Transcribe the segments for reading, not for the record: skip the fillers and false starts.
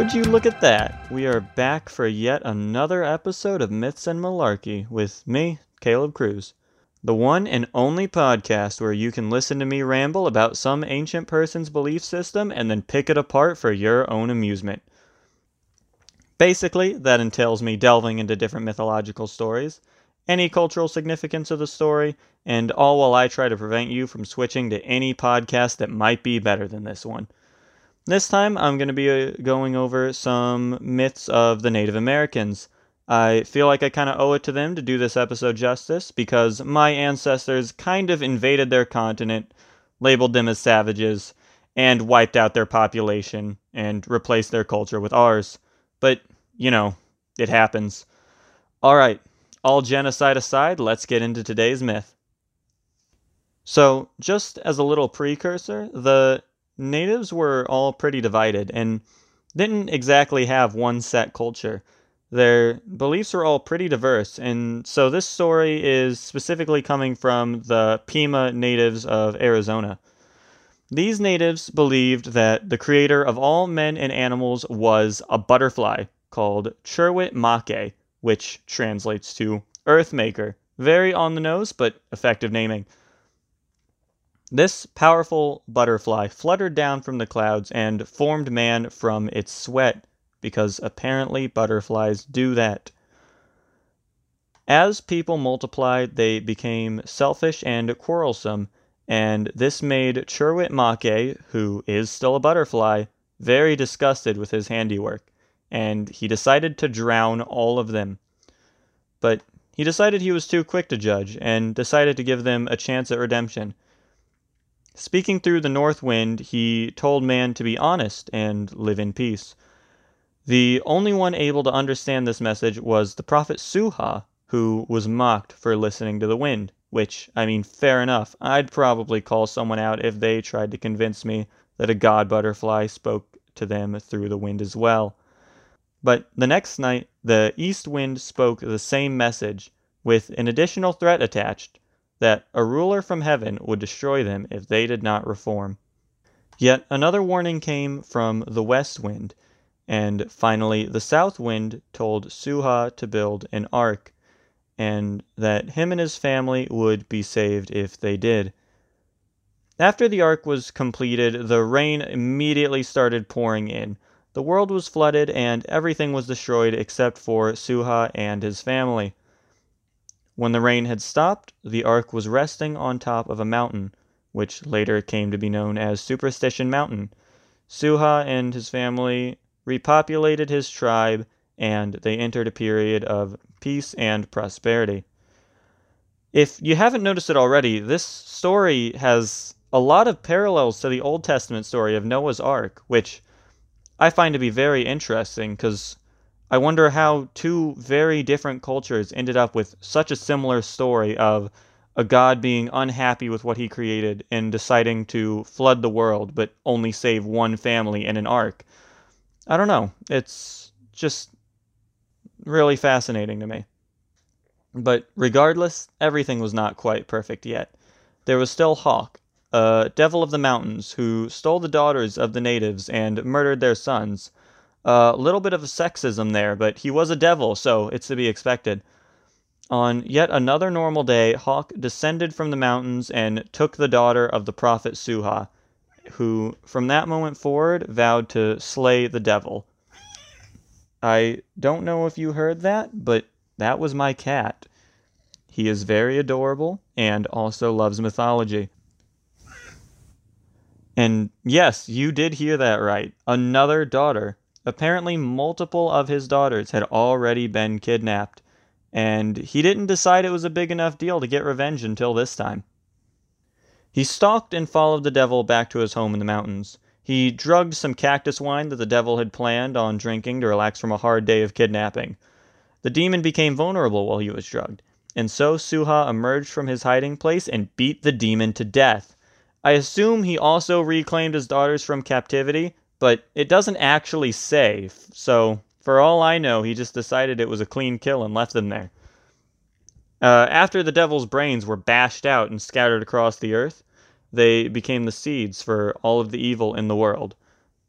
Would you look at that? We are back for yet another episode of Myths and Malarkey with me, Caleb Cruz. The one and only podcast where you can listen to me ramble about some ancient person's belief system and then pick it apart for your own amusement. Basically, that entails me delving into different mythological stories, any cultural significance of the story, and all while I try to prevent you from switching to any podcast that might be better than this one. This time, I'm going to be going over some myths of the Native Americans. I feel like I kind of owe it to them to do this episode justice because my ancestors kind of invaded their continent, labeled them as savages, and wiped out their population and replaced their culture with ours. But, it happens. Alright, all genocide aside, let's get into today's myth. So, just as a little precursor, the natives were all pretty divided and didn't exactly have one set culture. Their beliefs were all pretty diverse, and so this story is specifically coming from the Pima natives of Arizona. These natives believed that the creator of all men and animals was a butterfly called Chirwit Make, which translates to Earthmaker. Very on the nose, but effective naming. This powerful butterfly fluttered down from the clouds and formed man from its sweat, because apparently butterflies do that. As people multiplied, they became selfish and quarrelsome, and this made Chirwit Make, who is still a butterfly, very disgusted with his handiwork, and he decided to drown all of them. But he decided he was too quick to judge, and decided to give them a chance at redemption. Speaking through the north wind, he told man to be honest and live in peace. The only one able to understand this message was the prophet Suha, who was mocked for listening to the wind, which, fair enough. I'd probably call someone out if they tried to convince me that a god butterfly spoke to them through the wind as well. But the next night, the east wind spoke the same message, with an additional threat attached, that a ruler from heaven would destroy them if they did not reform. Yet another warning came from the west wind, and finally the south wind told Suha to build an ark, and that him and his family would be saved if they did. After the ark was completed, the rain immediately started pouring in. The world was flooded, and everything was destroyed except for Suha and his family. When the rain had stopped, the ark was resting on top of a mountain, which later came to be known as Superstition Mountain. Suha and his family repopulated his tribe, and they entered a period of peace and prosperity. If you haven't noticed it already, this story has a lot of parallels to the Old Testament story of Noah's Ark, which I find to be very interesting because I wonder how two very different cultures ended up with such a similar story of a god being unhappy with what he created and deciding to flood the world but only save one family in an ark. I don't know. It's just really fascinating to me. But regardless, everything was not quite perfect yet. There was still Hawk, a devil of the mountains who stole the daughters of the natives and murdered their sons. A little bit of sexism there, but he was a devil, so it's to be expected. On yet another normal day, Hawk descended from the mountains and took the daughter of the prophet Suha, who from that moment forward vowed to slay the devil. I don't know if you heard that, but that was my cat. He is very adorable and also loves mythology. And yes, you did hear that right. Another daughter. Apparently multiple of his daughters had already been kidnapped, and he didn't decide it was a big enough deal to get revenge until this time. He stalked and followed the devil back to his home in the mountains. He drugged some cactus wine that the devil had planned on drinking to relax from a hard day of kidnapping. The demon became vulnerable while he was drugged, and so Suha emerged from his hiding place and beat the demon to death. I assume he also reclaimed his daughters from captivity, but it doesn't actually say, so for all I know, he just decided it was a clean kill and left them there. After the devil's brains were bashed out and scattered across the earth, they became the seeds for all of the evil in the world. But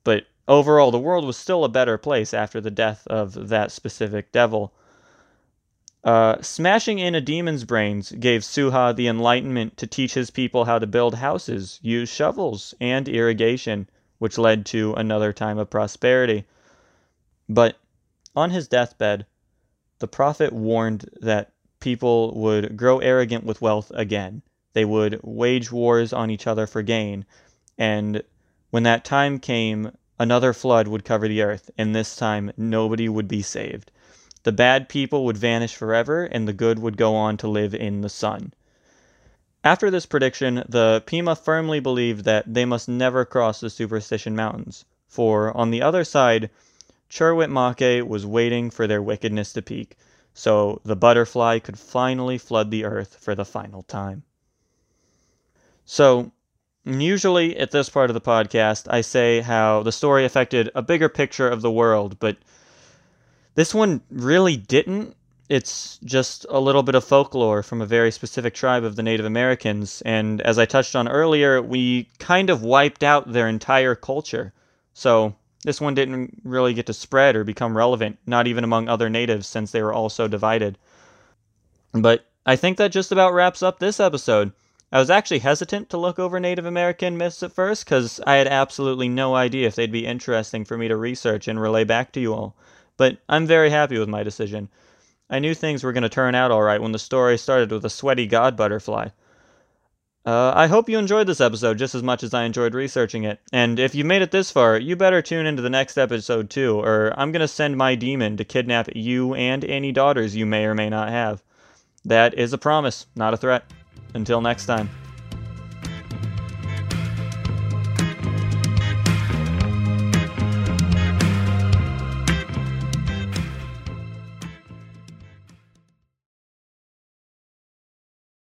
overall, the world was still a better place after the death of that specific devil. Smashing in a demon's brains gave Suha the enlightenment to teach his people how to build houses, use shovels, and irrigation, which led to another time of prosperity. But on his deathbed, the prophet warned that people would grow arrogant with wealth again. They would wage wars on each other for gain, and when that time came, another flood would cover the earth, and this time nobody would be saved. The bad people would vanish forever, and the good would go on to live in the sun. After this prediction, the Pima firmly believed that they must never cross the Superstition Mountains, for on the other side, Churwit Make was waiting for their wickedness to peak, so the butterfly could finally flood the earth for the final time. So, usually at this part of the podcast, I say how the story affected a bigger picture of the world, but this one really didn't. It's just a little bit of folklore from a very specific tribe of the Native Americans, and as I touched on earlier, we kind of wiped out their entire culture. So this one didn't really get to spread or become relevant, not even among other natives since they were all so divided. But I think that just about wraps up this episode. I was actually hesitant to look over Native American myths at first because I had absolutely no idea if they'd be interesting for me to research and relay back to you all. But I'm very happy with my decision. I knew things were going to turn out alright when the story started with a sweaty god butterfly. I hope you enjoyed this episode just as much as I enjoyed researching it, and if you've made it this far, you better tune into the next episode too, or I'm going to send my demon to kidnap you and any daughters you may or may not have. That is a promise, not a threat. Until next time.